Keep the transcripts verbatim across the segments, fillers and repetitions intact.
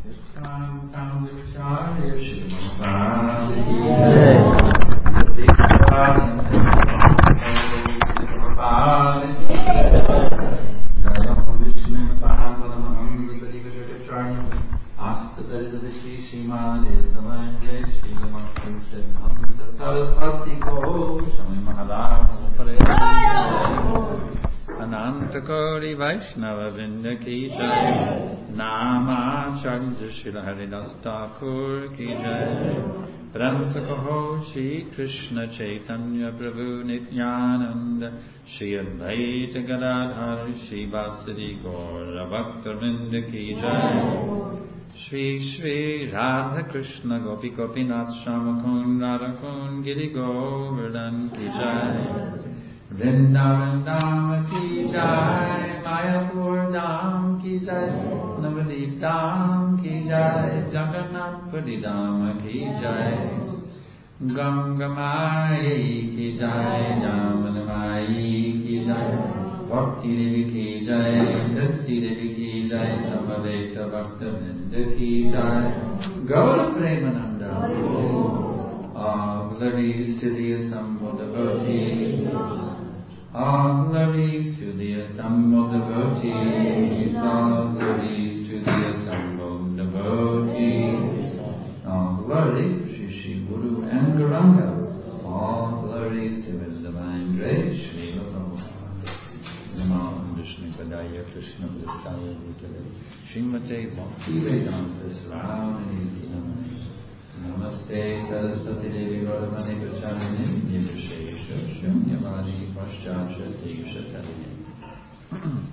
Anantakori Vaishnava Vrinda ki jai, Namacharya Srila Haridas Thakur ki jai, Brahmsakaho Shri Krishna Chaitanya Prabhu Nityananda, Shri Advaita Gadadhar Shri Vasari Gaura Bhakta Vrinda ki jai, Shri Shri Radha Krishna Gopi Gopinath Shamakun Radhakun Giri Govardhan ki jai, Vrindavan Dham ki jai, Mayapur Dham ki jai, Navadip Dham ki jai, Jagannath Puri Dham ki jai, Ganga Mai ki jai, Jamana Mai ki jai, Bhakti Devi ki jai, Jasi Devi ki jai, Samaveta Bhakta Vrinda ki jai, Gaura Premananda. All glories to the assembled devotees. All glories to the assembled devotees. All glories to the assembled devotees. All glory to Shri Shri Guru and Gauranga. All glories to His divine grace, Shri Prabhupada. Namo Vishnu Padaya Krishna Prasthaya Bhutale Srimate Bhakti Vedanta Swami Namane. Namaste Saraswati Devi Gauravani Pracharani Nirvishesha Shunyavadi Paschasya Desha Tarini.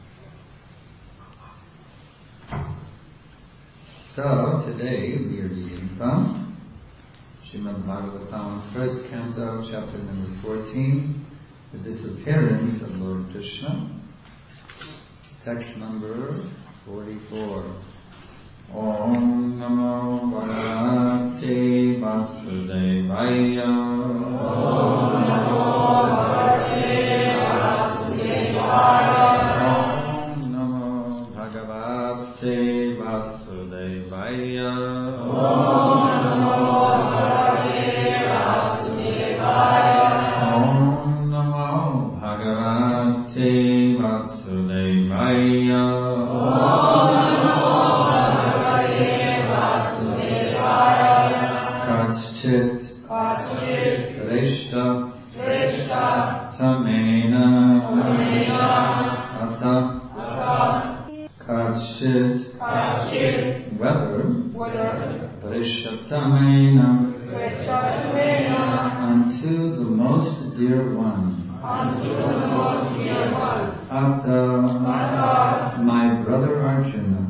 So, today we are reading from Srimad Bhagavatam, first canto, chapter number fourteen, the disappearance of Lord Krishna. Text number forty-four. Om Namo Bhagavate Vasudevaya. Om Namo Bhagavate Vasudevaya. Om Namo Bhagavate Vasudevaya. Om Namo Bhagavate Vasudevaya. Om Namo Bhagavate Vasudevaya. Kaschit Rishta Tamena Ata Kaschit whether Rishta Tamena unto the most dear one Ata my brother Arjuna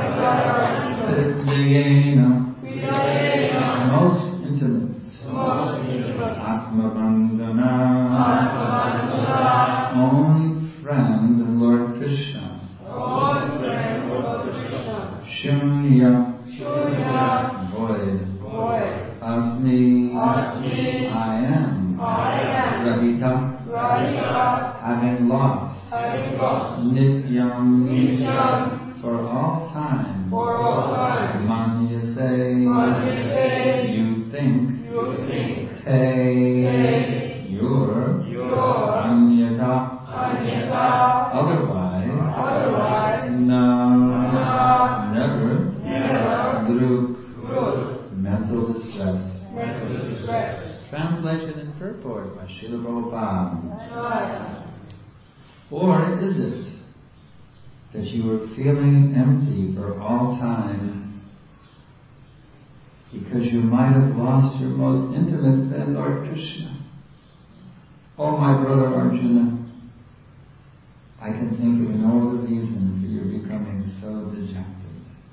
Vidayena most intimate Atma Bandhana own friend Lord Krishna Shunya void Asmi I am Rahita having lost Nityam for all time Manyase you think Te your Anyata otherwise No never Druk mental distress. Translation and purport by Srila Prabhupada. Or is it that you are feeling empty for all time because you might have lost your most intimate friend, Lord Krishna? Oh, my brother Arjuna, I can think of no other reason for your becoming so dejected.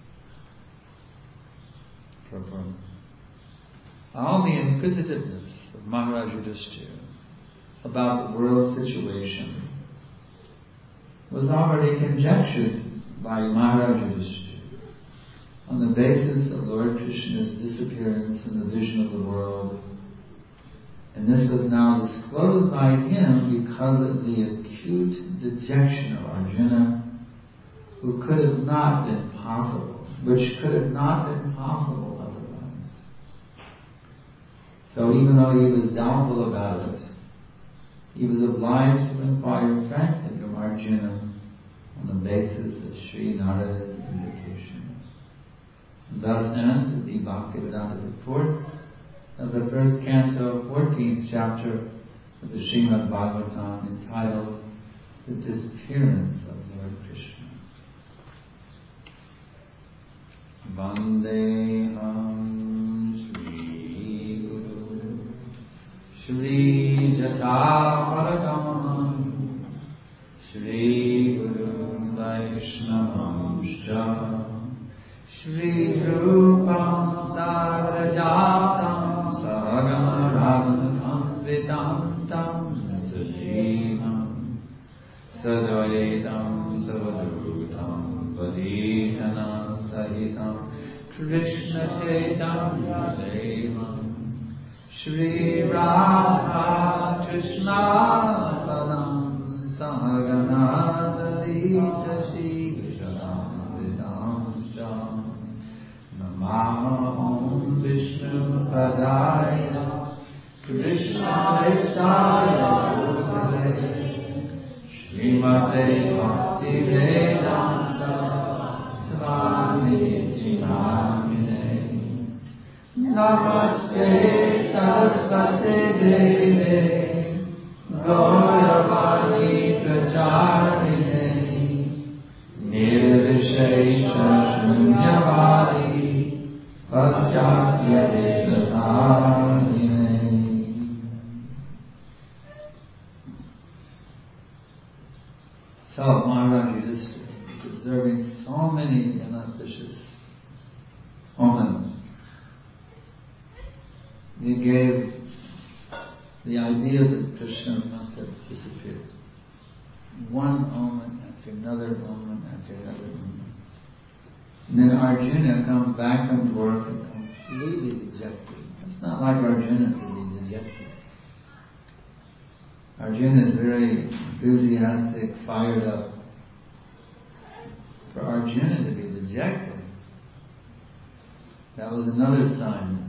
Purport. All the inquisitiveness of Maharaj Yudhishthira about the world situation was already conjectured by Maharaj Yudhishthira on the basis of Lord Krishna's disappearance in the vision of the world. And this was now disclosed by him because of the acute dejection of Arjuna, who could have not been possible which could have not been possible otherwise. So even though he was doubtful about it, he was obliged to inquire frankly from Arjuna on the basis of Sri Narada's invitation. Thus ends the Bhaktivedanta reports of the first canto, fourteenth chapter of the Srimad Bhagavatam, entitled The Disappearance of Lord Krishna. Vandeham Shri Guru Shri Jataparakam Shri Guru Vaishnavam Shri Rupam Sagrajatam Sagam Raghunatam Vedantam Sajivam Sadvaitam Savadrutam Vaditana Sahitam Krishna Chaitanya Devam Shri Radha Krishna Padam Sahagana Lalita Shri Krishna Vidam Sham Namah Vishnu Padaya Krishna Vistaya Bhutale Srimate Bhakti Vedanta Swami Namine Namaste Saraswati Deve Gauravani Pracharine Nirvishesha Shunyavadi Paschatya Deshatarine. So Maharaj Yudhishthira is observing so many inauspicious omens. He gave the idea that Krishna must have disappeared. One omen after another omen after another omen. And then Arjuna comes back from work and completely dejected. It's not like Arjuna to be dejected. Arjuna is very enthusiastic, fired up. For Arjuna to be dejected, that was another sign.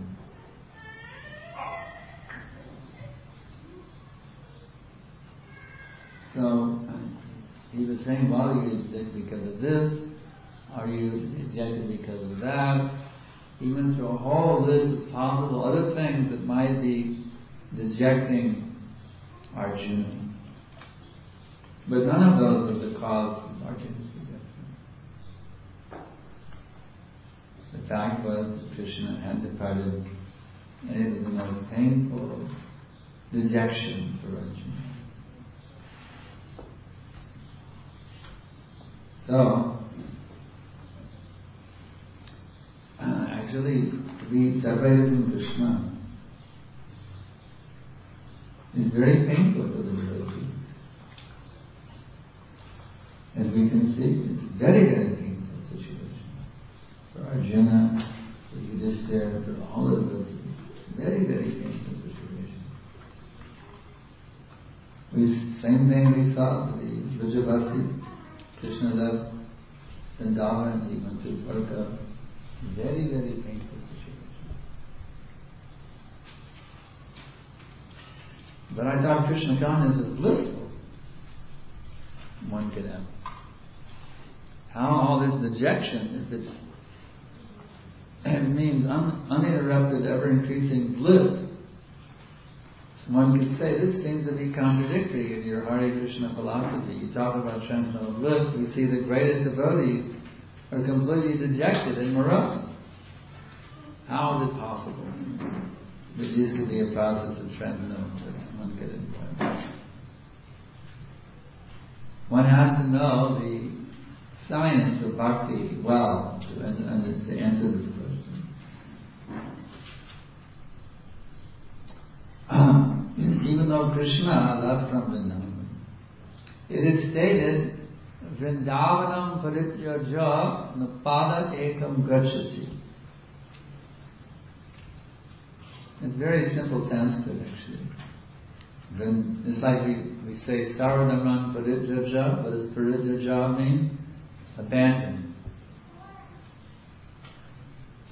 So he was saying, well, are you dejected because of this? Are you dejected because of that? He went through a whole list of possible other things that might be dejecting Arjuna. But none of those was the cause of Arjuna's dejection. The fact was that Krishna had departed, and it was the most painful dejection for Arjuna. So, uh, actually, to be separated from Krishna is very painful for the devotees. As we can see, it's a very, very painful situation. For Arjuna, for Yudhishthira, for all of the devotees. Very, very painful situation. We, same thing we saw for the Vrajavasi. Krishna left Vrindavan, he went to Dwarka. Very, very painful situation. But I thought Krishna consciousness is blissful. One could have. How all this dejection, if it's, it means un, uninterrupted, ever-increasing bliss. So one could say this seems to be contradictory in your Hare Krishna philosophy. You talk about transcendental bliss, we see the greatest devotees are completely dejected and morose. How is it possible that this could be a process of transcendental bliss? One could inquire. One has to know the science of bhakti well to, and, to answer this question. Um, even though Krishna left from Vrindavan, it is stated, Vrindavanam parityaja napada ekam gacchati. It's very simple Sanskrit actually. It's like we, we say Sarvadhaman parityaja. What does parityaja mean? Abandon.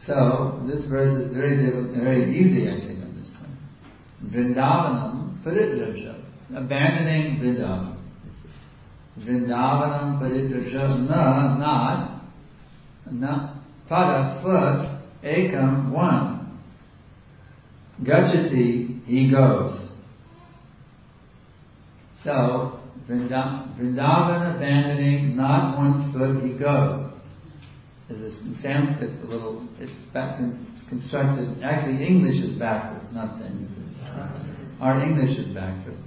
So, this verse is very difficult, very easy actually to understand. Vrindavanam paritraja. Abandoning Vrindavan. Vrindavanam paritraja. Na, not. Na, pada, foot. Ekam, one. Gachati, he goes. So, Vrindavan abandoning, not one foot, he goes. In Sanskrit, it's a little, it's back constructed. Actually, English is backwards, not Sanskrit. Our English is backwards.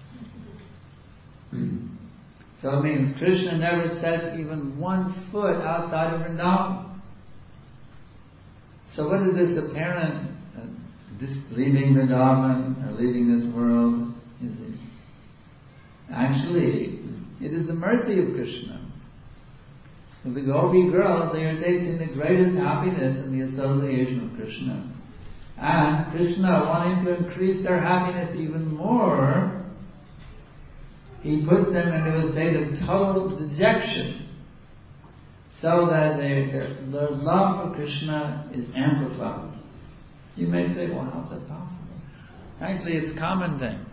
So it means Krishna never sets even one foot outside of Vrindavan. So what is this apparent, uh, this leaving Vrindavan, or leaving this world? Is it? Actually, it is the mercy of Krishna. The Gopi girls, they are tasting the greatest happiness in the association of Krishna. And Krishna, wanting to increase their happiness even more, he puts them into a state of total dejection, so that they, their, their love for Krishna is amplified. You may say, well, how's that possible? Actually, it's a common thing.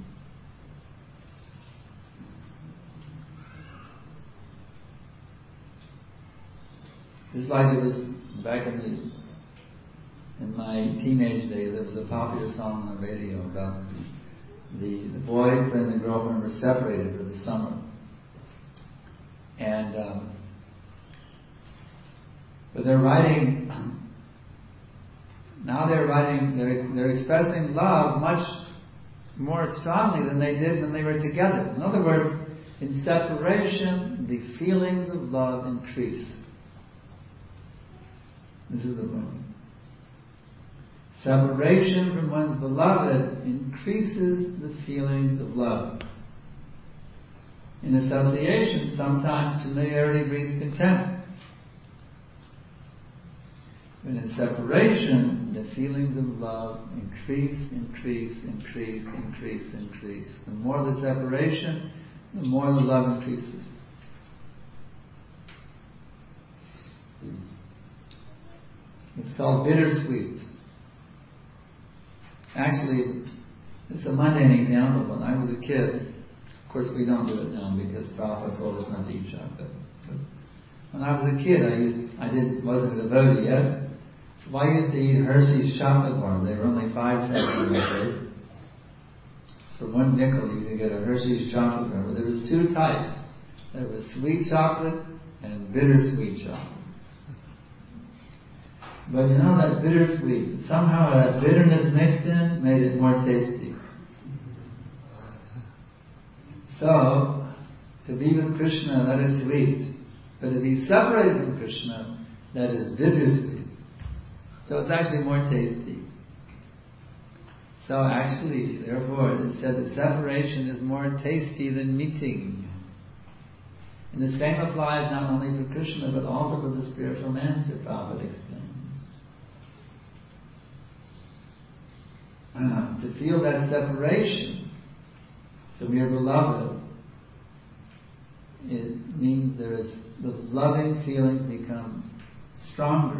Just like it was back in the in my teenage days, there was a popular song on the radio about the, the boyfriend and girlfriend were separated for the summer, and um, but they're writing now. They're writing. They're they're expressing love much more strongly than they did when they were together. In other words, in separation, the feelings of love increase. This is the point. Separation from one's beloved increases the feelings of love. In association, sometimes familiarity breeds contempt. But in separation, the feelings of love increase, increase, increase, increase, increase. The more the separation, the more the love increases. It's called bittersweet. Actually, it's a mundane example. When I was a kid, of course we don't do it now because Prabhupada told us not to eat chocolate. But when I was a kid, I used, I didn't, wasn't a devotee yet, so I used to eat Hershey's chocolate bars. They were only five cents in the day. For one nickel, you could get a Hershey's chocolate bar. There was two types. There was sweet chocolate and bittersweet chocolate. But you know that bittersweet, somehow that bitterness mixed in made it more tasty. So, to be with Krishna, that is sweet. But to be separated from Krishna, that is bittersweet. So it's actually more tasty. So actually, therefore, it is said that separation is more tasty than meeting. And the same applies not only for Krishna, but also for the spiritual master, Prabhupada explains. Uh, to feel that separation from your beloved, it means there is the loving feelings become stronger.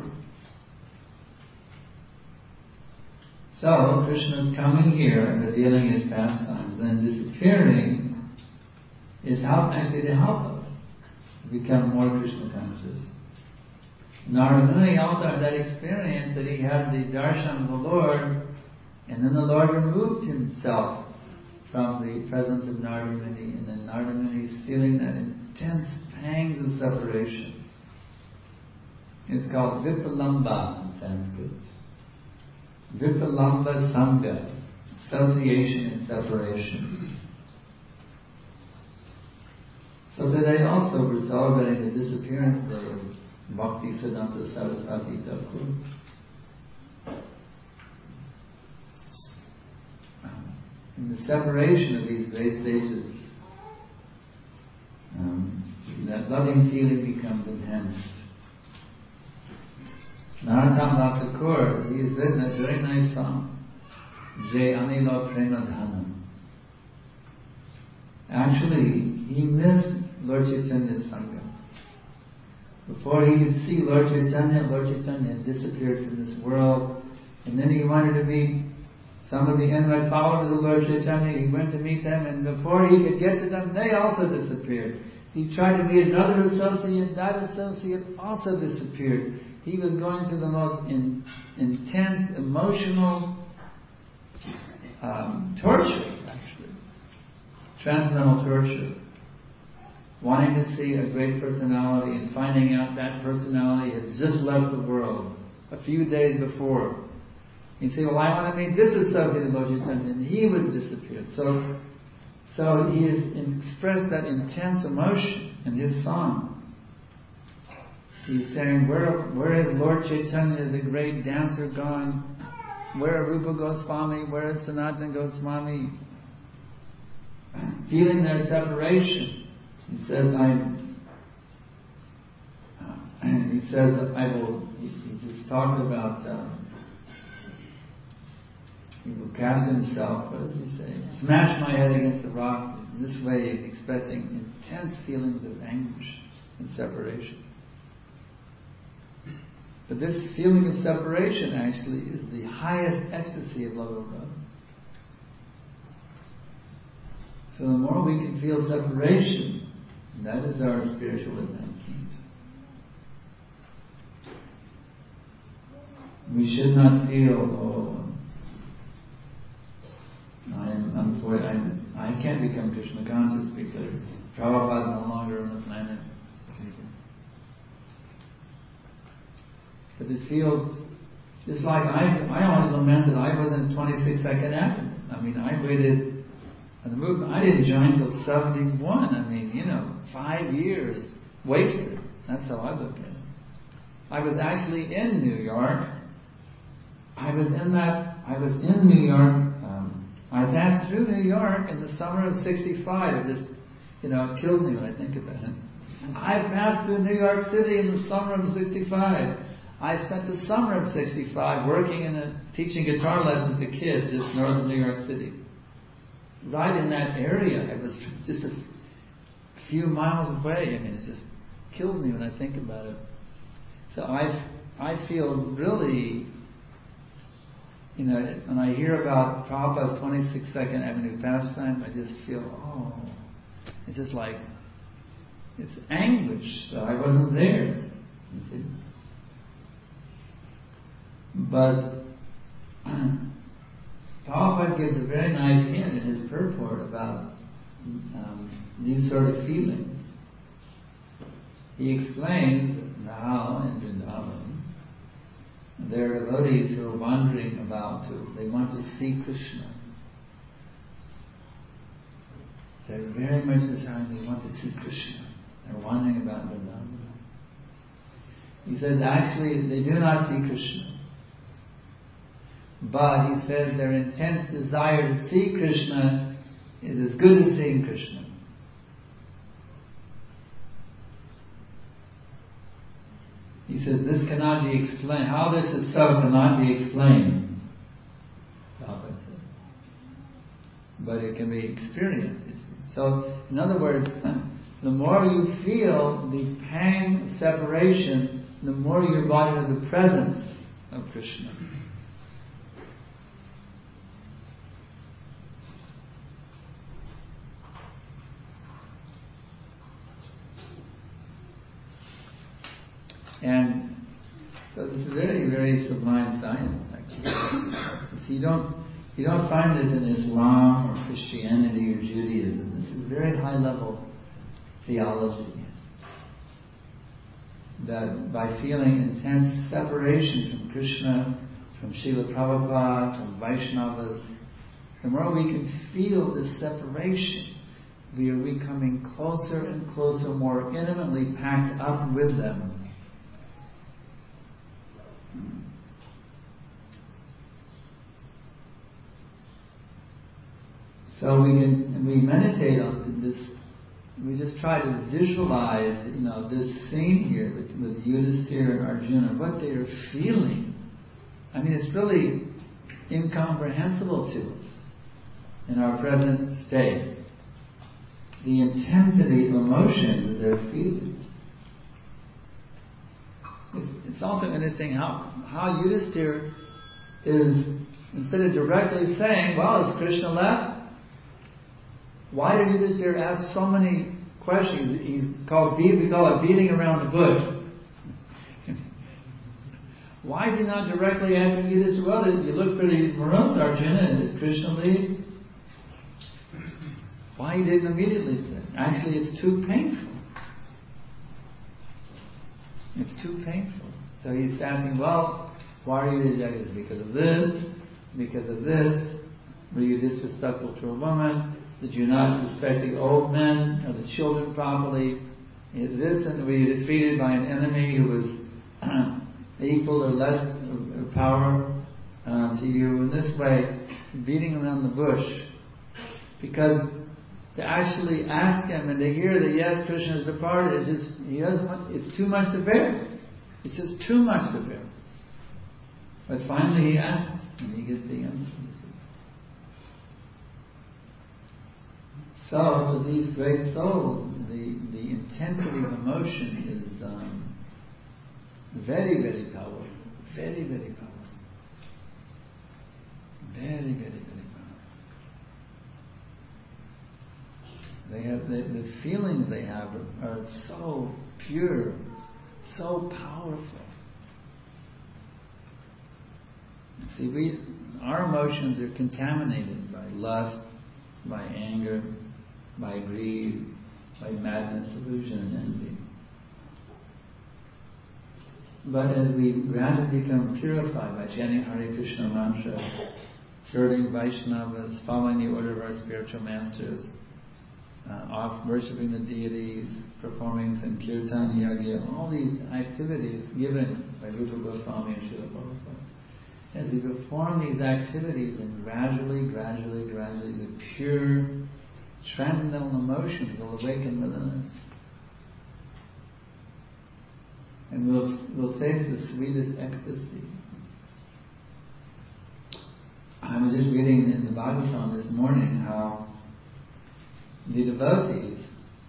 So Krishna's coming here and revealing his pastimes, then disappearing is how actually to help us to become more Krishna conscious. Narada Muni also had that experience that he had the darshan of the Lord. And then the Lord removed himself from the presence of Narada Muni, and then Narada Muni is feeling that intense pangs of separation. It's called Vipalamba in Sanskrit. Vipalamba Sangha, association and separation. So today also we're celebrating the disappearance day of Bhakti Siddhanta Saraswati Thakur. In the separation of these great sages, um, that loving feeling becomes enhanced. Narottam Das Thakur, he has written a very nice song, Jai Anila Prema Dhana. Actually, he missed Lord Chaitanya's Sangha. Before he could see Lord Chaitanya, Lord Chaitanya had disappeared from this world. And then he wanted to meet some of the inward followers of Lord Chaitanya. He went to meet them, and before he could get to them, they also disappeared. He tried to meet another associate, that associate also disappeared. He was going through the most in, intense emotional um, torture, actually. Transcendental torture. Wanting to see a great personality and finding out that personality had just left the world a few days before. He'd say, well, I want to meet this associate of Lord Chaitanya, and he would disappear. So, so he has expressed that intense emotion in his song. He's saying, where, where is Lord Chaitanya, the great dancer, gone? Where are Rupa Goswami? Where is Sanatana Goswami? Feeling their separation. He says, I'm, uh, he says, I will, he, he just talked about, uh, he will cast himself, what does he say? Smash my head against the rock. In this way he's expressing intense feelings of anguish and separation. But this feeling of separation actually is the highest ecstasy of love of God. So the more we can feel separation, that is our spiritual advancement. We should not feel, oh, I am unfortunate. I can't become Krishna conscious because Prabhupada is no longer on the planet. But it feels just like I, I always lament that I wasn't a twenty-six second advocate. I mean, I waited for the movement. I didn't join till seventy-one. I mean, you know, five years wasted. That's how I look at it. I was actually in New York. I was in that. I was in New York. Um, I passed through New York in the summer of sixty-five. It just, you know, it killed me when I think about it. I passed through New York City in the summer of sixty-five. I spent the summer of sixty-five working in a, teaching guitar lessons to kids just north of New York City. Right in that area. I was just a few miles away. I mean, it just killed me when I think about it. So I, I feel really, you know, when I hear about Prabhupada's twenty-six second Avenue pastime, I just feel, oh, it's just like, it's anguish that I wasn't there, you see. But Prabhupada gives a very nice hint in his purport about um, these sort of feelings. He explains that now in Vrindavan, there are devotees who are wandering about to, they want to see Krishna. They're very much desiring, they want to see Krishna. They're wandering about Vrindavan. He says actually they do not see Krishna. But he says their intense desire to see Krishna is as good as seeing Krishna. He says this cannot be explained. How this is so cannot be explained. Prabhupada said. But it can be experienced. You see. So, in other words, the more you feel the pang of separation, the more you're brought into the presence of Krishna. And so this is very, very sublime science, actually. So you don't, you don't find this in Islam or Christianity or Judaism. This is very high level theology. That by feeling intense separation from Krishna, from Srila Prabhupada, from Vaishnavas, the more we can feel this separation, we are becoming closer and closer, more intimately packed up with them. So we can, we meditate on this, we just try to visualize, you know, this scene here with, with Yudhisthira and Arjuna, what they are feeling. I mean, it's really incomprehensible to us in our present state. The intensity of emotion that they're feeling. it's, it's also interesting how, how Yudhisthira is, instead of directly saying, well, is Krishna left? Why did Yudhisthira ask so many questions? He's called, we call it beating around the bush. Why is he not directly asking Yudhisthira, well, you look pretty morose, Arjuna, did Krishna leave? Why he didn't immediately say? Actually, it's too painful. It's too painful. So he's asking, well, why are you rejected? Because of this, because of this. Were you disrespectful to a woman? Did you not respect the old men or the children properly? This, and were you defeated by an enemy who was equal or less power uh, to you? In this way, beating around the bush. Because to actually ask him and to hear that yes, Krishna has departed, it's just he doesn't want, it's too much to bear. It's just too much to bear. But finally he asks and he gets the answer. So for these great souls, the, the intensity of emotion is um, very, very powerful. Very, very powerful. Very, very, very powerful. They have the, the feelings they have are, are so pure, so powerful. See, we our emotions are contaminated by lust, by anger, by greed, by madness, illusion, and envy. But as we gradually become purified by chanting Hare Krishna mantra, serving Vaishnavas, following the order of our spiritual masters, uh, off worshipping the deities, performing Sankirtan, Yagya, all these activities given by Rupa Goswami and Srila Prabhupada. As we perform these activities, and gradually, gradually, gradually, the pure, transcendental emotions will awaken within us. And we'll, we'll taste the sweetest ecstasy. I was just reading in the Bhagavatam this morning how the devotees,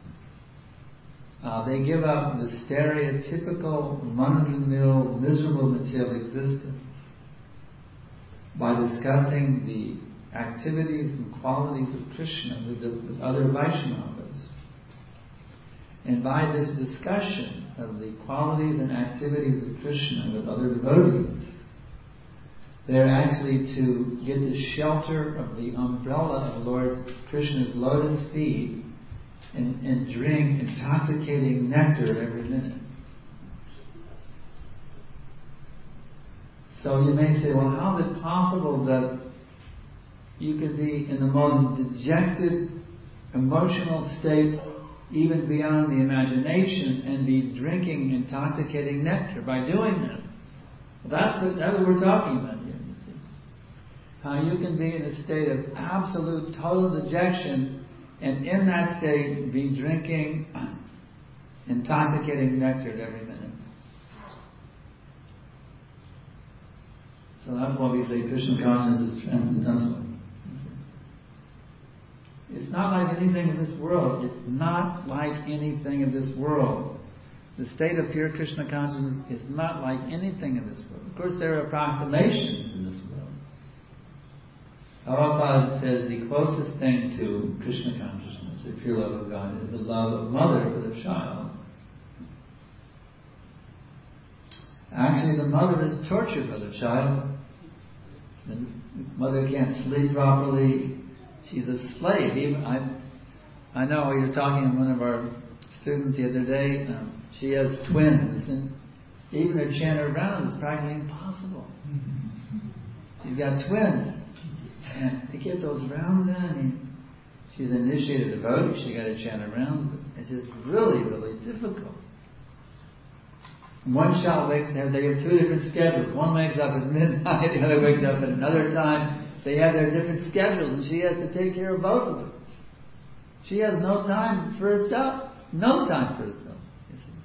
uh, they give up the stereotypical run-of-the-mill, miserable material existence by discussing the activities and qualities of Krishna with, the, with other Vaishnavas. And by this discussion of the qualities and activities of Krishna with other devotees, they're actually to get the shelter of the umbrella of Lord Krishna's lotus feet and, and drink intoxicating nectar every minute. So you may say, well, how is it possible that you could be in the most dejected emotional state, even beyond the imagination, and be drinking intoxicating nectar by doing that? Well, that's what, that's what we're talking about here, you see. How you can be in a state of absolute, total dejection, and in that state be drinking intoxicating nectar every minute. So that's why we say Krishna consciousness is transcendental. It's not like anything in this world. It's not like anything in this world. The state of pure Krishna consciousness is not like anything in this world. Of course, there are approximations in this world. Prabhupada says the closest thing to Krishna consciousness, the pure love of God, is the love of mother for the child. Actually, the mother is tortured by the child. The mother can't sleep properly. She's a slave. Even I, I know you're talking to one of our students the other day. Um, she has twins, and even to chant her round is practically impossible. She's got twins, and to get those rounds in, I mean, she's an initiated devotee. She got to chant her round, but it's just really, really difficult. One child wakes up, they have two different schedules. One wakes up at midnight, the other wakes up at another time. They have their different schedules, and she has to take care of both of them. She has no time for herself. No time for herself, you see.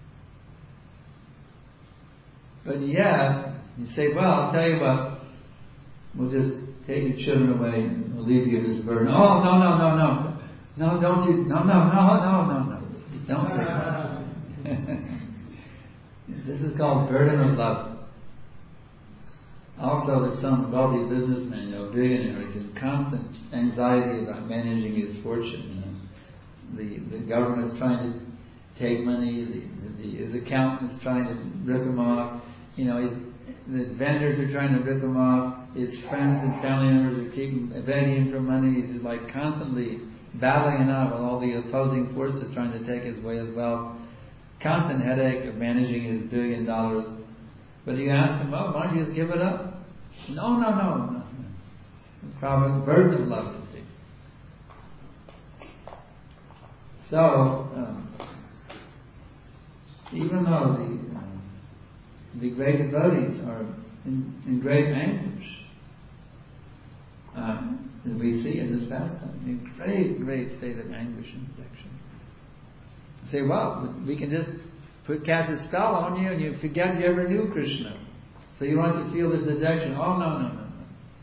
But yeah, you say, well, I'll tell you what, we'll just take your children away and we'll leave you this burden. Oh, no, no, no, no. No, don't you, no, no, no, no, no, no. Don't take that. This is called burden of love. Also, there's some wealthy businessman, you know, billionaire, he's in constant anxiety about managing his fortune. You know, the the government's trying to take money, the, the his accountant's trying to rip him off. You know, his, the vendors are trying to rip him off. His friends and family members are keeping begging him for money. He's just like constantly battling it out with all the opposing forces trying to take his way as well. Constant headache of managing his billion dollars. But you ask him, well, why don't you just give it up? No, no, no, no. It's probably a burden of love, you see. So, um, even though the uh, the great devotees are in, in great anguish, uh, as we see in this pastime, in great, great state of anguish and affliction. Say, well, we can just put cast a spell on you and you forget you ever knew Krishna. So you want to feel this dejection. Oh, no, no, no, no.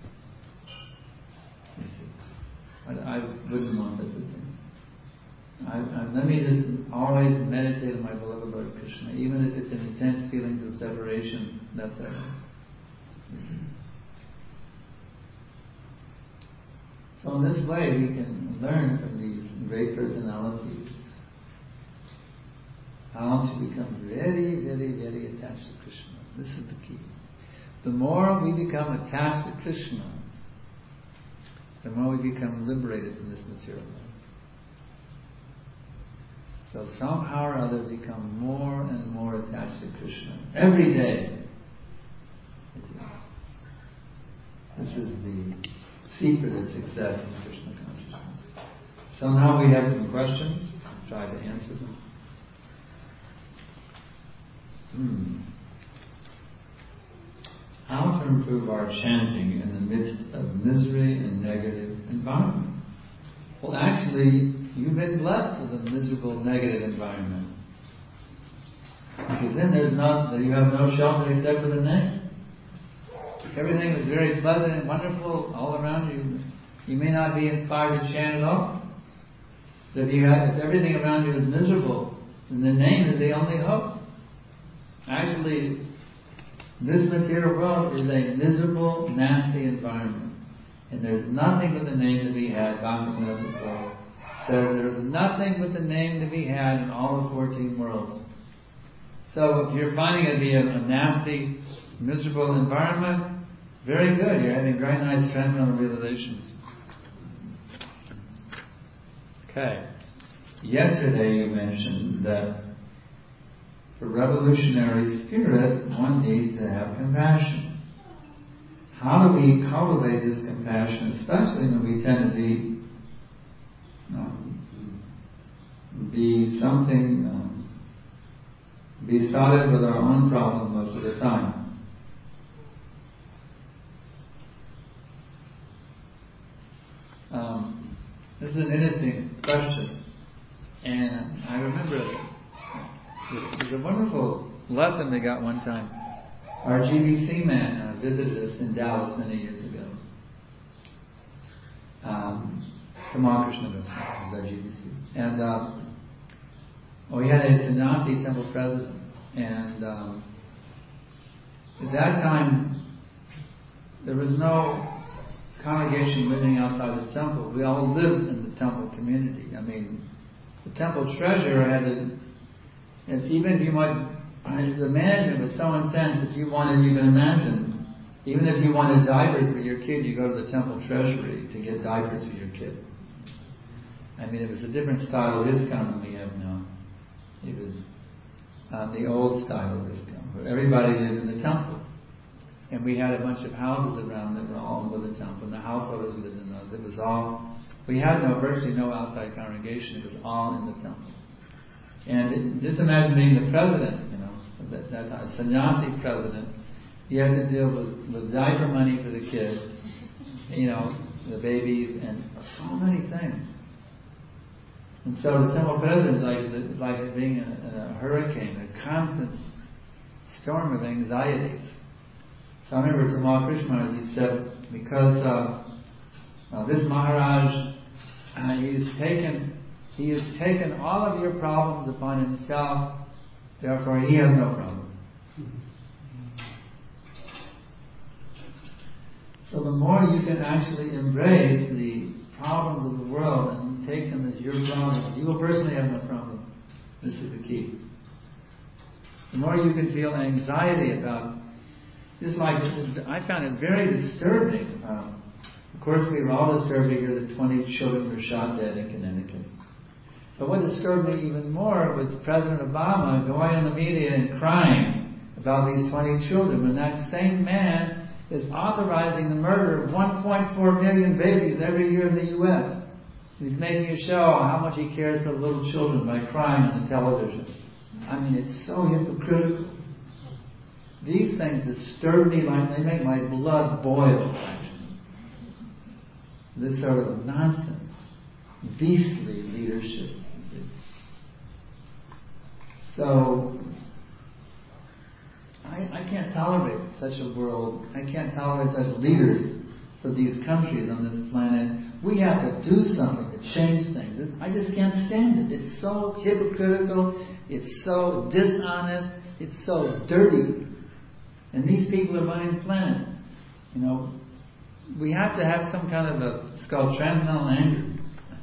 You see, I, I wouldn't want this thing. I, I, let me just always meditate on my beloved Lord Krishna, even if it's in intense feelings of separation. That's it. So in this way, we can learn from these great personalities how to become very, very, very attached to Krishna. This is the key. The more we become attached to Krishna, the more we become liberated from this material life. So somehow or other become more and more attached to Krishna. Every day. This is the secret of success in Krishna consciousness. So now we have some questions. I'll try to answer them. Hmm. How to improve our chanting in the midst of misery and negative environment? Well, actually, you've been blessed with a miserable, negative environment. Because then there's not, you have no shelter except for the name. If everything was very pleasant and wonderful all around you, you may not be inspired to chant at all. But if, you have, if everything around you is miserable, then the name is the only hope. Actually, this material world is a miserable, nasty environment. And there's nothing but the name to be had. Doctor Miller said there's nothing but the name to be had in all the fourteen worlds. So if you're finding it to be a, a nasty, miserable environment, very good. You're having very nice transcendental realizations. Okay. Yesterday you mentioned that for revolutionary spirit, one needs to have compassion. How do we cultivate this compassion, especially when we tend to be um, be something um, besotted with our own problem most of the time? Um, this is an interesting question, and I remember there's a wonderful lesson they got one time. Our G B C man uh, visited us in Dallas many years ago. Um, Tamal Krishna Goswami was our G B C. And uh, well, we had a sannyasi temple president. And um, at that time, there was no congregation living outside the temple. We all lived in the temple community. I mean, the temple treasurer had to, if, even if you might, the management was so intense that you wanted, you can imagine, even if you wanted diapers for your kid, you go to the temple treasury to get diapers for your kid. I mean, it was a different style of ISKCON than we have now. It was uh, the old style of ISKCON, where everybody lived in the temple. And we had a bunch of houses around that were all in the temple, and the householders lived in those. It was all, we had no, virtually no outside congregation. It was all in the temple. And it, just imagine being the president, you know, that, that uh, sannyasi president. You had to deal with, with diaper money for the kids, you know, the babies, and so many things. And so the temple president is like, it's like being in a, in a hurricane, a constant storm of anxieties. So I remember Tamal Krishna, he said, because uh, uh, this Maharaj, uh, he's taken, he has taken all of your problems upon himself, therefore he has no problem. So the more you can actually embrace the problems of the world and take them as your problems, you will personally have no problem. This is the key. The more you can feel anxiety about, just like I found it very disturbing. Um, of course, we were all disturbed to hear that twenty children were shot dead in Connecticut. But what disturbed me even more was President Obama going on the media and crying about these twenty children, when that same man is authorizing the murder of one point four million babies every year in the U S He's making a show how much he cares for little children by crying on the television. I mean, it's so hypocritical. These things disturb me, like they make my blood boil, actually. This sort of nonsense, beastly leadership, you see. So, I, I can't tolerate such a world. I can't tolerate such leaders for these countries on this planet. We have to do something to change things. I just can't stand it. It's so hypocritical. It's so dishonest. It's so dirty. And these people are running the planet. You know, we have to have some kind of a, it's called transcendental anger.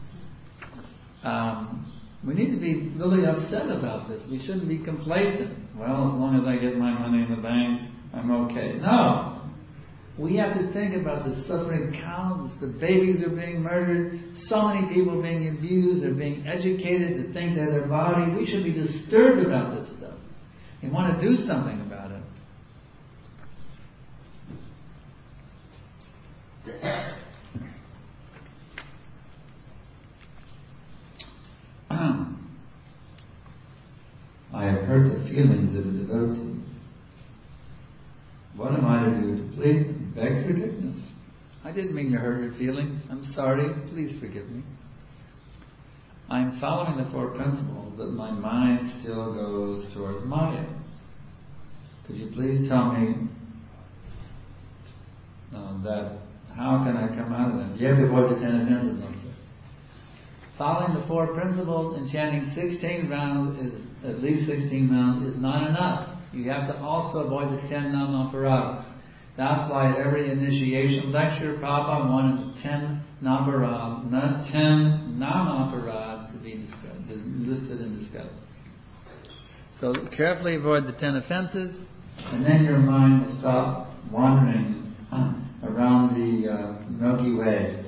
Um, we need to be really upset about this. We shouldn't be complacent. Well, as long as I get my money in the bank, I'm okay. No! We have to think about the suffering counts. The babies are being murdered. So many people are being abused. They're being educated to think they're their body. We should be disturbed about this stuff and want to do something about it. I have hurt the feelings of a devotee. What am I to do to please them? Beg forgiveness. I didn't mean to hurt your feelings. I'm sorry. Please forgive me. I'm following the four principles, but my mind still goes towards Maya. Could you please tell me uh, that how can I come out of them? You have to avoid the ten offenses also. Following the four principles and chanting sixteen rounds is at least sixteen rounds is not enough. You have to also avoid the ten non-aparadas. That's why at every initiation lecture, Prabhupada wanted ten non-aparadas, not ten non-aparadas to be discussed, listed and discussed. So carefully avoid the ten offenses, and then your mind will stop wandering around the uh, Milky Way.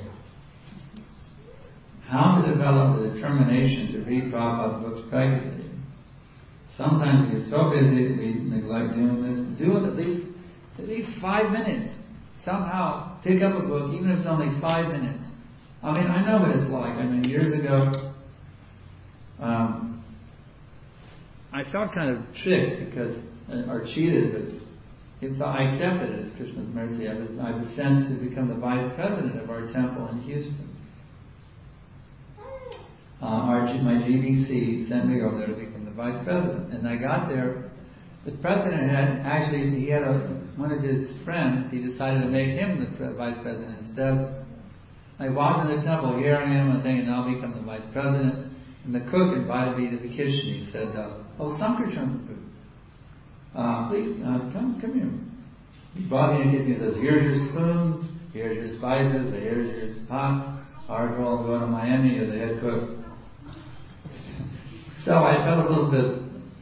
How to develop the determination to read Prabhupada's books regularly. Sometimes we're so busy that we neglect doing this. Do it at least at least five minutes. Somehow pick up a book, even if it's only five minutes. I mean, I know what it's like. I mean, years ago, um, I felt kind of tricked because, or cheated, but it's, I accepted it as Krishna's mercy. I was I was sent to become the vice president of our temple in Houston. Uh, our, my G B C sent me over there to become the vice president, and I got there. The president had actually he had a, one of his friends. He decided to make him the pre- vice president instead. I walked in the temple. Here I am. I'm thinking I'll become the vice president. And the cook invited me to the kitchen. He said, uh, "Oh, Sankirtan, uh, please uh, come, come here." He brought me in the kitchen. He says, "Here's your spoons. Here's your spices. Here's your pots. Hard roll. Go to Miami. You're the head cook." So I felt a little bit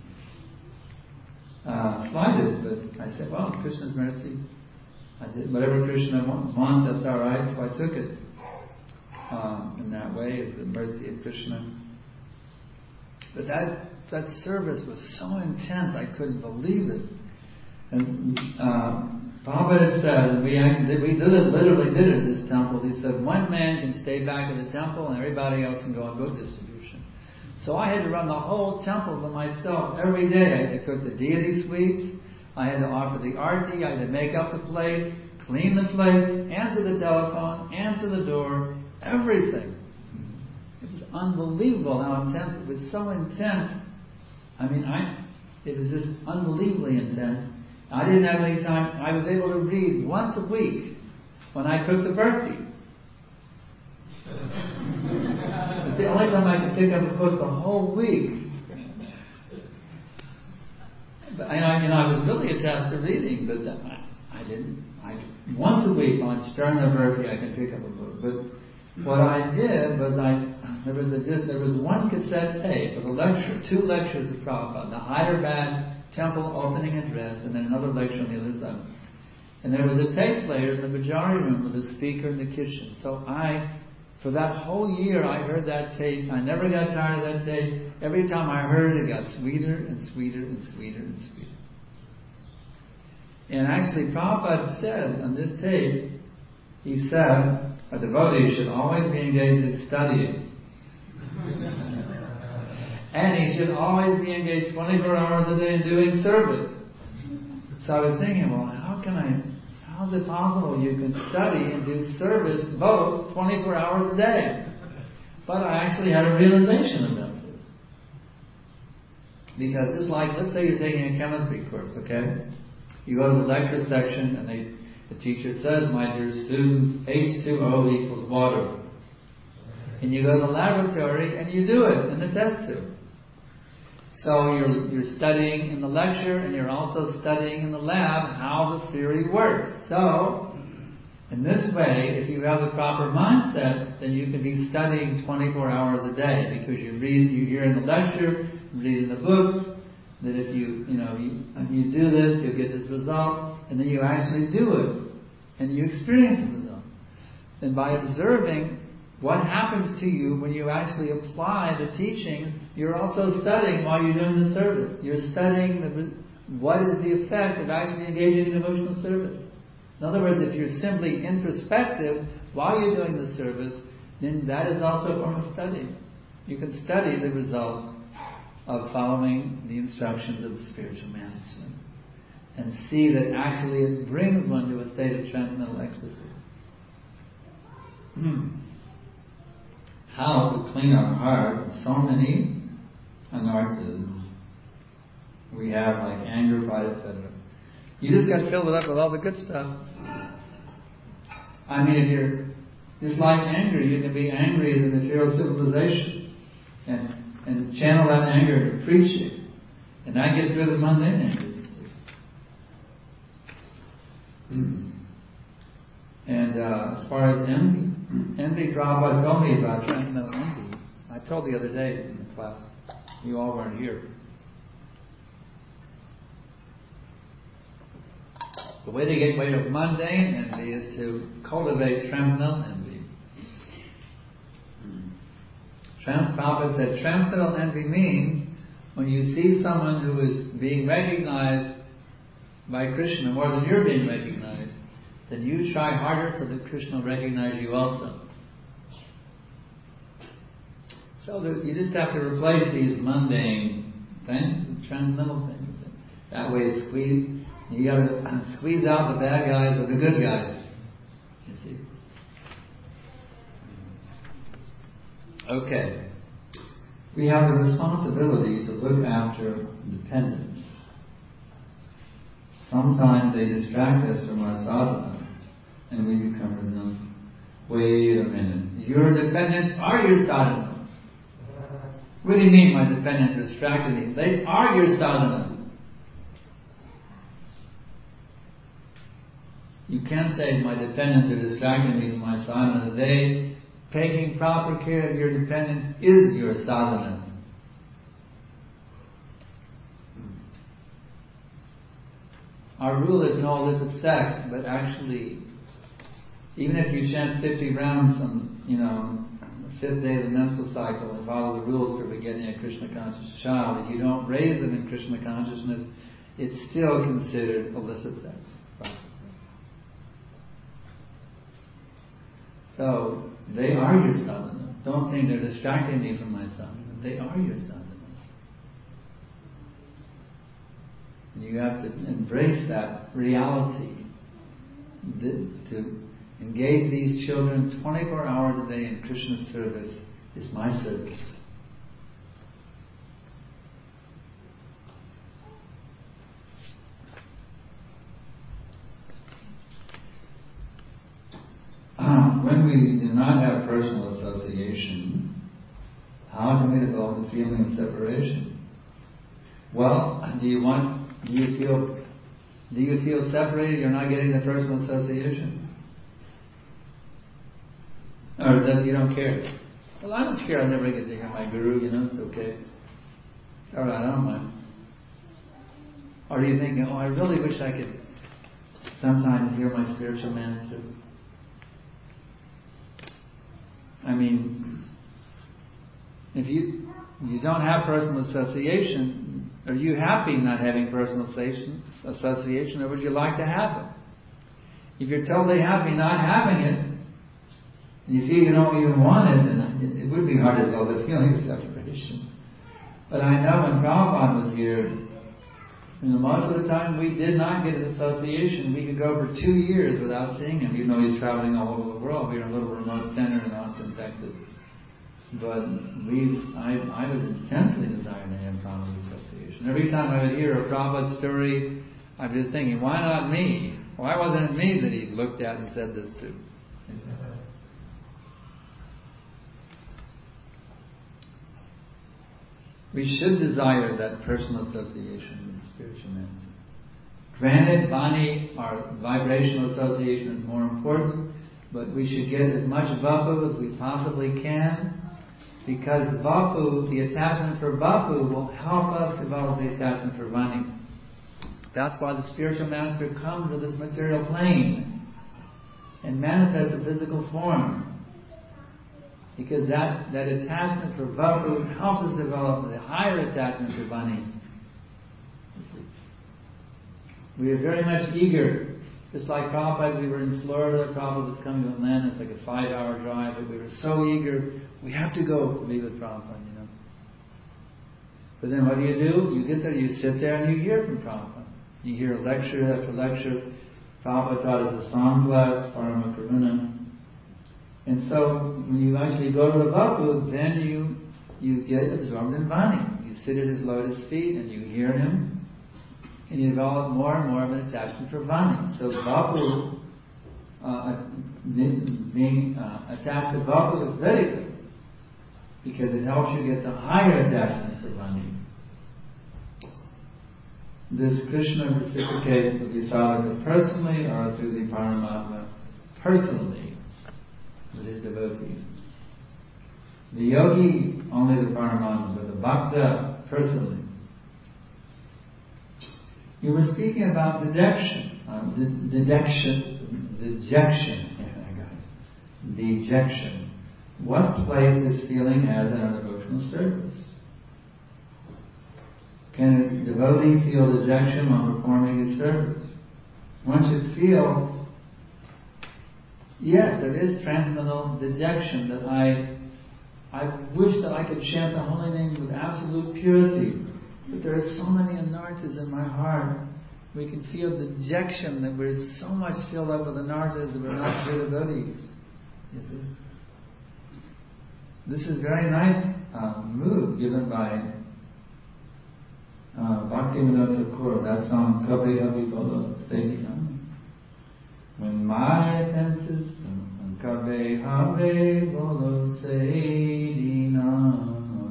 uh, slighted, but I said, well, Krishna's mercy. I did whatever Krishna wants, that's all right, so I took it um, in that way, it's the mercy of Krishna. But that that service was so intense, I couldn't believe it. And uh, Prabhupada had said, and we, actually, we did it, literally did it at this temple, he said, one man can stay back at the temple and everybody else can go on book distribution. So I had to run the whole temple by myself every day. I had to cook the deity sweets. I had to offer the arti. I had to make up the plates, clean the plates, answer the telephone, answer the door, everything. It was unbelievable how intense. It was so intense. I mean, I. It was just unbelievably intense. I didn't have any time. I was able to read once a week when I cooked the birthday. It's the only time I could pick up a book the whole week. But I, you know, I was really attached to reading, but I, I I didn't. I once a week on Stern Birthday I can pick up a book. But what I did was I there was a just there was one cassette tape of a lecture, two lectures of Prabhupada, the Hyderabad Temple opening address, and then another lecture on the other side. And there was a tape player in the Bajari room with a speaker in the kitchen. So I, for that whole year, I heard that tape. I never got tired of that tape. Every time I heard it, it got sweeter and sweeter and sweeter and sweeter. And actually, Prabhupada said on this tape, he said, a devotee should always be engaged in studying. And he should always be engaged twenty-four hours a day in doing service. So I was thinking, well, how can I, how is it possible you can study and do service both twenty-four hours a day? But I actually had a realization about this. Because it's like, let's say you're taking a chemistry course, okay? You go to the lecture section and they, the teacher says, my dear students, H two O equals water. And you go to the laboratory and you do it in the test tube. So you're, you're studying in the lecture and you're also studying in the lab how the theory works. So, in this way, if you have the proper mindset, then you can be studying twenty-four hours a day because you read, you hear in the lecture, you read in the books, that if you, you know, you, you do this, you'll get this result, and then you actually do it, and you experience the result. And by observing what happens to you when you actually apply the teachings, you're also studying while you're doing the service. You're studying the, what is the effect of actually engaging in devotional service. In other words, if you're simply introspective while you're doing the service, then that is also a form of studying. You can study the result of following the instructions of the spiritual master and see that actually it brings one to a state of transcendental ecstasy. Hmm. How to clean our heart. So many anarthas we have, like anger, pride, et cetera. You just got to fill it up with all the good stuff. I mean, if you're just like anger, you can be angry at the material civilization and and channel that anger into preaching, and that gets rid of mundane anger. Mm. And uh, as far as envy, envy, Prabhupada told me about transcendental envy. I told the other day in the class. You all weren't here. The way to get rid of mundane envy is to cultivate transcendental envy. Trans- Prabhupada said transcendental envy means when you see someone who is being recognized by Krishna more than you're being recognized, then you try harder so that Krishna will recognize you also. So that you just have to replace these mundane things with transcendental things. That way, squeeze. You got to squeeze out the bad guys with the good guys. You see. Okay. We have the responsibility to look after dependents. Sometimes they distract us from our sadhana, and we become resentful. Wait a minute. Your dependents are your sadhana. What do you mean my dependents are distracting me? They are your sadhana. You can't say my dependents are distracting me from my sadhana. They, taking proper care of your dependents is your sadhana. Our rule is no illicit sex, but actually, even if you chant fifty rounds on, you know, the fifth day of the menstrual cycle and follow the rules for begetting a Krishna conscious child, if you don't raise them in Krishna consciousness, it's still considered illicit sex. So, they are your sadhana. Don't think they're distracting me from my sadhana. They are your sadhana. You have to embrace that reality. To engage these children twenty-four hours a day in Krishna's service is my service. When we do not have personal association, how can we develop the feeling of separation? Well, do you want, do you feel Do you feel separated? You're not getting the personal association? Or that you don't care? Well, I don't care. I never get to hear my guru, you know, it's okay. It's alright, I don't mind. Or are you thinking, oh, I really wish I could sometime hear my spiritual master? I mean, if you you don't have personal association, are you happy not having personal association, association, or would you like to have it? If you're totally happy not having it, and you feel you don't even want it, then it, it would be hard to develop the feeling of separation. But I know when Prabhupada was here, you know, most of the time we did not get an association. We could go for two years without seeing him, even though he's traveling all over the world. We were in a little remote center in Austin, Texas. But we, I, I was intensely desiring to have Prabhupada's association. Every time I would hear a Prabhupada story, I'm just thinking, why not me? Why wasn't it me that he looked at and said this to? We should desire that personal association with the spiritual mentor. Granted, Vani, our vibrational association, is more important, but we should get as much Vapu as we possibly can, because Vapu, the attachment for Vapu, will help us develop the attachment for Vani. That's why the spiritual master comes to this material plane and manifests a physical form. Because that, that attachment for Vapu helps us develop the higher attachment for Vani. We are very much eager. Just like Prabhupada, we were in Florida, Prabhupada was coming to Atlanta, it's like a five hour drive, but we were so eager, we have to go to be with Prabhupada, you know. But then what do you do? You get there, you sit there and you hear from Prabhupada. You hear lecture after lecture. Prabhupada taught us a song class, Parama Karuna. And so, when you actually go to the Vapu, then you you get absorbed in Vani. You sit at his lotus feet and you hear him, and you develop more and more of an attachment for Vani. So Vapu, uh, being uh, attached to Vapu is very good, because it helps you get the higher attachment for Vani. Does Krishna reciprocate with the sadhaka personally or through the Paramatma personally? With his devotee. The yogi, only the Paramatma, but the Bhakta, personally. You were speaking about dejection, uh, de- dejection, dejection, yeah, I got it. Dejection. What place this feeling has in our devotional service? Can a devotee feel dejection while performing his service? One should feel, yes, there is transcendental dejection, that I I wish that I could chant the holy name with absolute purity, but there are so many anarthas in my heart. We can feel dejection that we're so much filled up with anarthas that we're not good devotees. You see? This is very nice uh, mood given by uh, Bhaktivinoda Thakur, that song, Kabhi Habhi Bolo Sedinam. When my offenses, Kabhi Habhi Bolo Sedinam.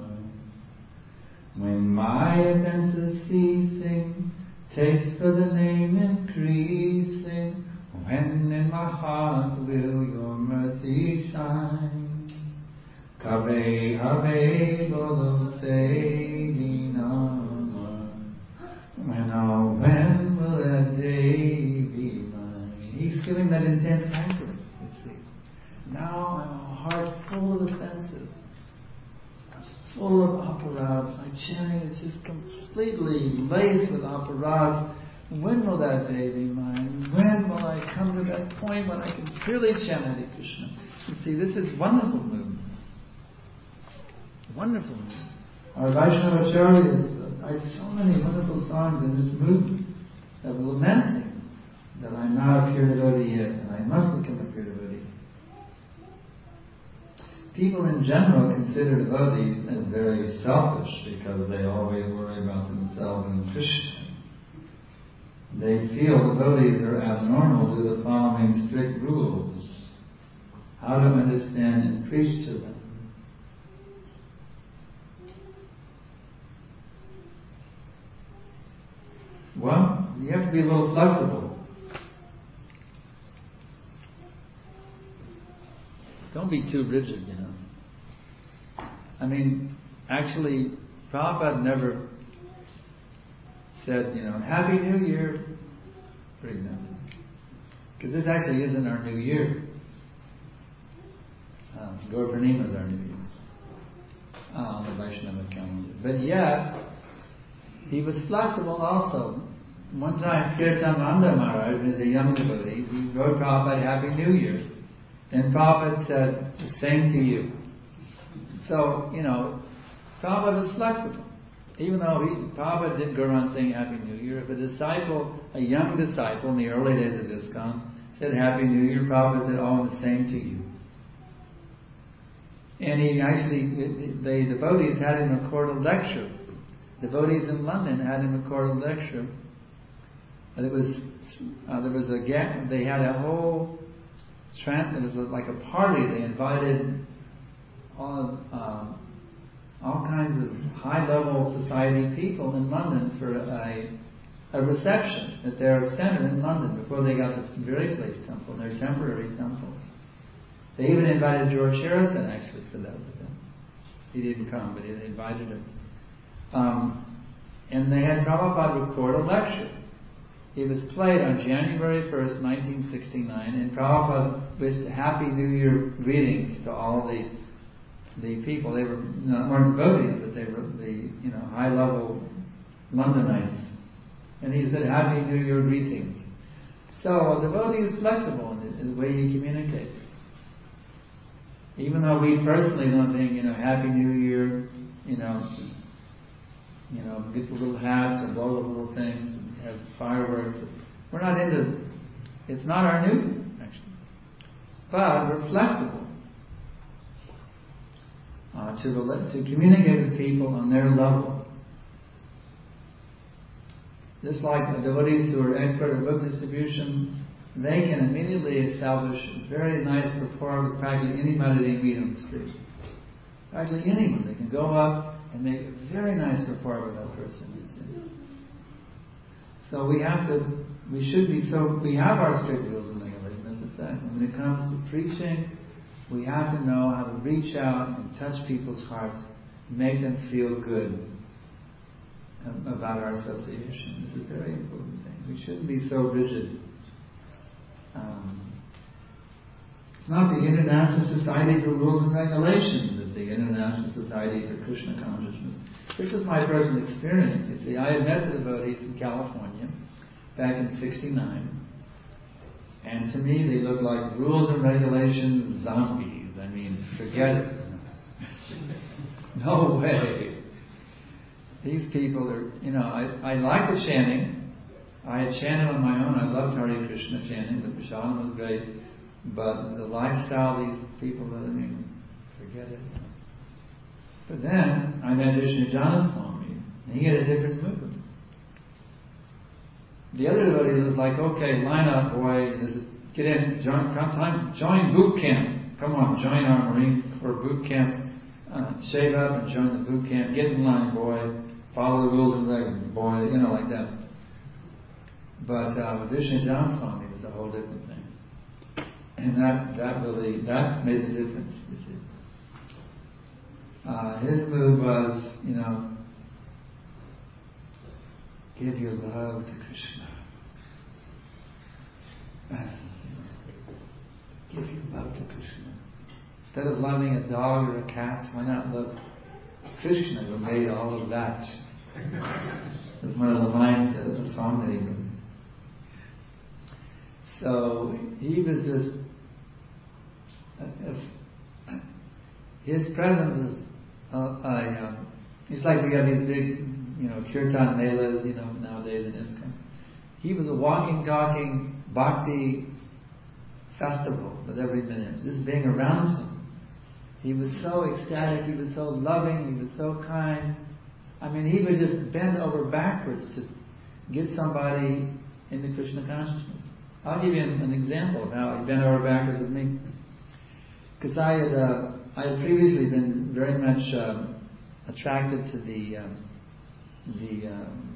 When my offenses ceasing, taste for the name increasing, when in my heart will your mercy shine? Kabhi Habhi Bolo Sedinam. When, oh, when will that day be mine? He's feeling that intense hankering, you see. Now I'm a heart full of offenses, full of aparadhas. My chanting is just completely laced with aparadhas. When will that day be mine? When will I come to that point when I can really chant Hare Krishna? You see, this is wonderful movement. Wonderful movement. Our Vaishnava Acharyas, I have so many wonderful songs in this movement of lamenting that I'm not a pure devotee yet, and I must become a pure devotee. People in general consider devotees as very selfish because they always worry about themselves and Krishna. They feel devotees are abnormal due to the following strict rules: how to understand and preach to them, well, you have to be a little flexible. Don't be too rigid, you know. I mean, actually, Prabhupada never said, you know, Happy New Year, for example. Because this actually isn't our New Year. Um, Gaur Purnima is our New Year on the Vaishnava calendar. But yes, he was flexible also. One time, Kirtananda Maharaj, who was a young devotee, he wrote Prabhupada Happy New Year. And Prabhupada said, the same to you. So, you know, Prabhupada was flexible. Even though he, Prabhupada didn't go around saying Happy New Year, if a disciple, a young disciple in the early days of ISKCON said Happy New Year, Prabhupada said, oh, the same to you. And he actually, the devotees had him record a lecture. Devotees in London had him record a lecture. It was, uh, there was a gap, they had a whole, it was like a party. They invited all, um, all kinds of high-level society people in London for a, a reception at their center in London before they got the Very Place Temple, their temporary temple. They even invited George Harrison actually for that with them. He didn't come, but they invited him. Um, and they had Prabhupada record a lecture. It was played on January first, nineteen sixty-nine, and Prabhupada wished Happy New Year greetings to all the the people. They were not weren't devotees, but they were the you know high level Londonites. And he said Happy New Year greetings. So a devotee is flexible in the, in the way he communicates. Even though we personally don't think, you know, Happy New Year, you know, you know, get the little hats or blow the little things and have fireworks. We're not into, it's not our new year, actually. But we're flexible uh, to relate, to communicate with people on their level. Just like the devotees who are expert at book distribution, they can immediately establish very nice rapport with practically anybody they meet on the street. Practically anyone. They can go up and make a very nice rapport with that person, you see. So we have to, we should be so, we have our strict rules and regulations, that's the fact. When it comes to preaching, we have to know how to reach out and touch people's hearts, make them feel good about our association. This is a very important thing. We shouldn't be so rigid. Um, it's not the International Society for Rules and Regulations, it's the International Society for Krishna Consciousness. This is my personal experience. You see, I had met the devotees in California back in sixty-nine, and to me they looked like rules and regulations zombies. I mean, forget it. No way. These people are, you know, I, I like the chanting. I had chanted on my own. I loved Hare Krishna chanting. The Prasadam was great. But the lifestyle these people, I mean, forget it. But then I met Vishnujana Swami, and he had a different mood. The other devotee was like, okay, line up, boy, this is, get in, join, come time, join boot camp. Come on, join our Marine Corps boot camp. Uh, shave up and join the boot camp. Get in line, boy. Follow the rules and regulations, boy. You know, like that. But uh, with Vishnujana Swami, it was a whole different thing. And that, that really, that made the difference, you see. Uh, his mood was, you know, give your love to Krishna. Give your love to Krishna. Instead of loving a dog or a cat, why not love Krishna who made all of that? That's one of the lines of the song that he wrote. So he was just, uh, uh, his presence was, uh, uh, um, it's like we have these big, you know, kirtan melas, you know, nowadays in ISKCON. He was a walking, talking bhakti festival with every minute, just being around him. He was so ecstatic, he was so loving, he was so kind. I mean, he would just bend over backwards to get somebody into Krishna consciousness. I'll give you an, an example of how he bent over backwards with me. Because I had uh, I had previously been very much um, attracted to the um, the um,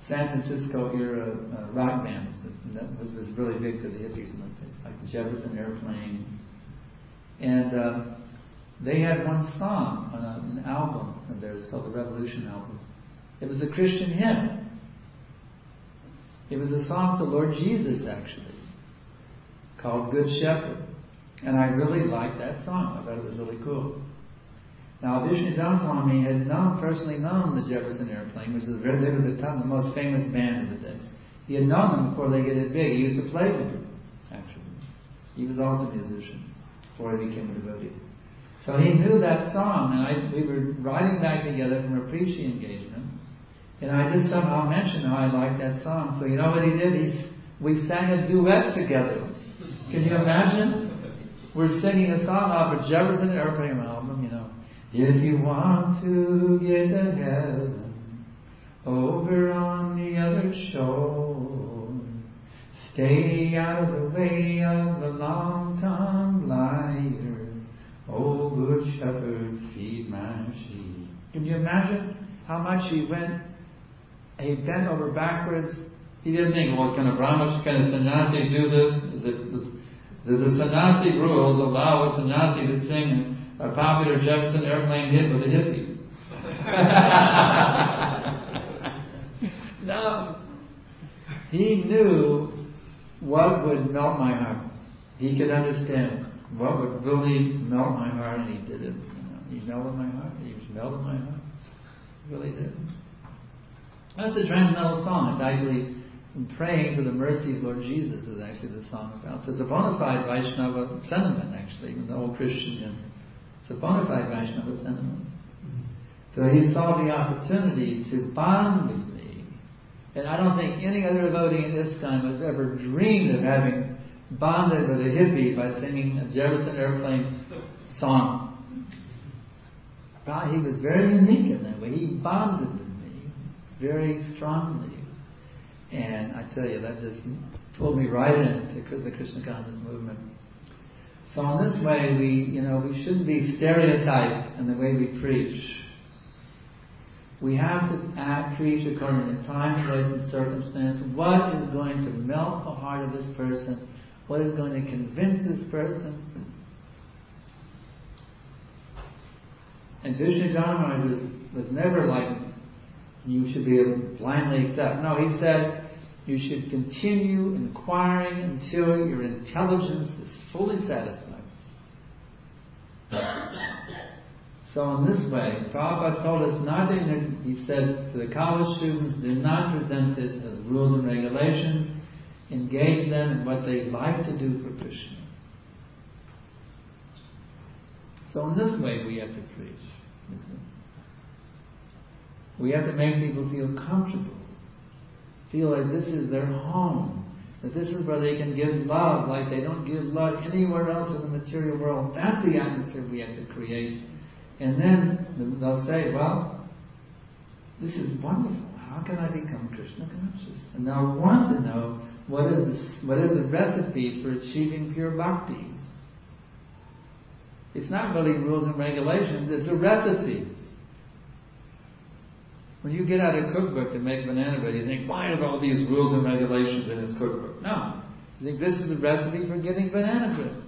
San Francisco era uh, rock bands. And that was, was really big for the hippies in those days, like the Jefferson Airplane. And uh, they had one song on a, an album of theirs called the Revolution album. It was a Christian hymn. It was a song to Lord Jesus, actually, called Good Shepherd. And I really liked that song. I thought it was really cool. Now, Vishnudananda Swami had known, personally known the Jefferson Airplane, which was they were the, the most famous band of the day. He had known them before they get it big. He used to play with them, actually. He was also a musician before he became a devotee. So he knew that song, and I, we were riding back together from a preaching engagement, and I just somehow mentioned how I liked that song. So you know what he did? He, we sang a duet together. Can you imagine? We're singing a song off a Jefferson Airplane album, you know. If you want to get to heaven, over on the other shore, stay out of the way of the long-tongued liar. Oh, good shepherd, feed my sheep. Can you imagine how much he went? He bent over backwards. He didn't think, well, can a Brahmana, can a sannyasi do this? Is it, is, does the sannyasi rules allow a sannyasi to sing a popular Jefferson Airplane hit with a hippie? No. He knew what would melt my heart. He could understand what would really melt my heart, and he did it. You know, he melted my heart. He melted my heart. He really did. That's a transcendental song. It's actually praying for the mercy of Lord Jesus is actually the song about. So it's a bona fide Vaishnava sentiment, actually, even the old Christian hymn. It's a bona fide Vaishnava sentiment. So he saw the opportunity to bond with me. And I don't think any other devotee in ISKCON has ever dreamed of having bonded with a hippie by singing a Jefferson Airplane song. He was very unique in that way. He bonded with me very strongly. And I tell you, that just pulled me right into the Krishna conscious movement. So in this way, we, you know, we shouldn't be stereotyped in the way we preach. We have to act, preach according to time, place, and circumstance. What is going to melt the heart of this person? What is going to convince this person? And Vishnudananda Maharaj was, was never like, you should be able to blindly accept. No, he said, you should continue inquiring until your intelligence is fully satisfied. So in this way, Prabhupada told us not to, he said to the college students, do not present this as rules and regulations. Engage them in what they like to do for Krishna. So in this way we have to preach. You see. We have to make people feel comfortable. Feel like this is their home. That this is where they can give love like they don't give love anywhere else in the material world. That's the atmosphere we have to create. And then they'll say, well, this is wonderful. How can I become Krishna conscious? And they'll want to know what is the, what is the recipe for achieving pure bhakti. It's not really rules and regulations, it's a recipe. When you get out a cookbook to make banana bread, you think, why are all these rules and regulations in this cookbook? No. You think this is the recipe for getting banana bread.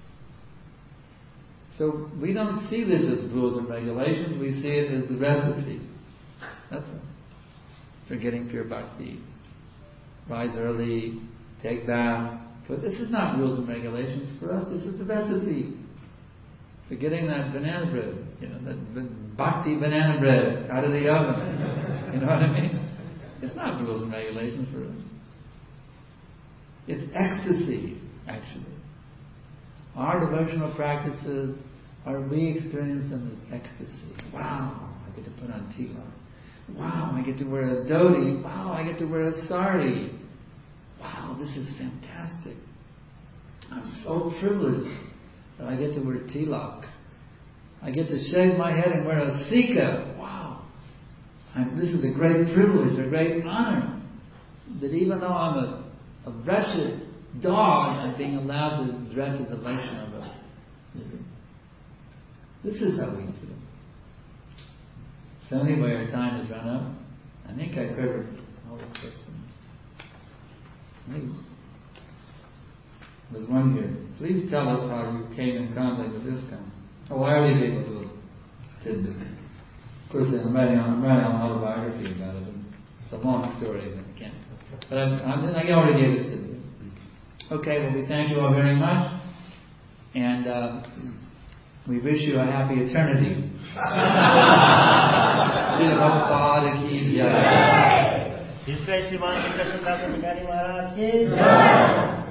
So we don't see this as rules and regulations, we see it as the recipe. That's it. For getting pure bhakti. Rise early, take bath. But this is not rules and regulations for us, this is the recipe for getting that banana bread, you know, that bhakti banana bread out of the oven. You know what I mean? It's not rules and regulations for us. It's ecstasy, actually. Our devotional practices are we experience them as ecstasy. Wow, I get to put on tilak. Wow, I get to wear a dhoti. Wow, I get to wear a sari. Wow, this is fantastic. I'm so privileged that I get to wear tilak. I get to shave my head and wear a sika. Wow. I'm, this is a great privilege, a great honor. That even though I'm a, a wretched dog, I'm being allowed to dress as a Vaishnava. This is how we feel. So anyway, our time has run up. I think I covered all the systems. There's one here. Please tell us how you came in contact with ISKCON. Oh, I already gave a little tidbit. Of course, I'm writing, I'm writing an autobiography about it. It's a long story, but I can't. But I'm, I'm, I already gave a tidbit. Okay, well, we thank you all very much. And uh, we wish you a happy eternity. Srila Prabhupada ki jai. Jai Shri Krishna Das Maharaj ki jai.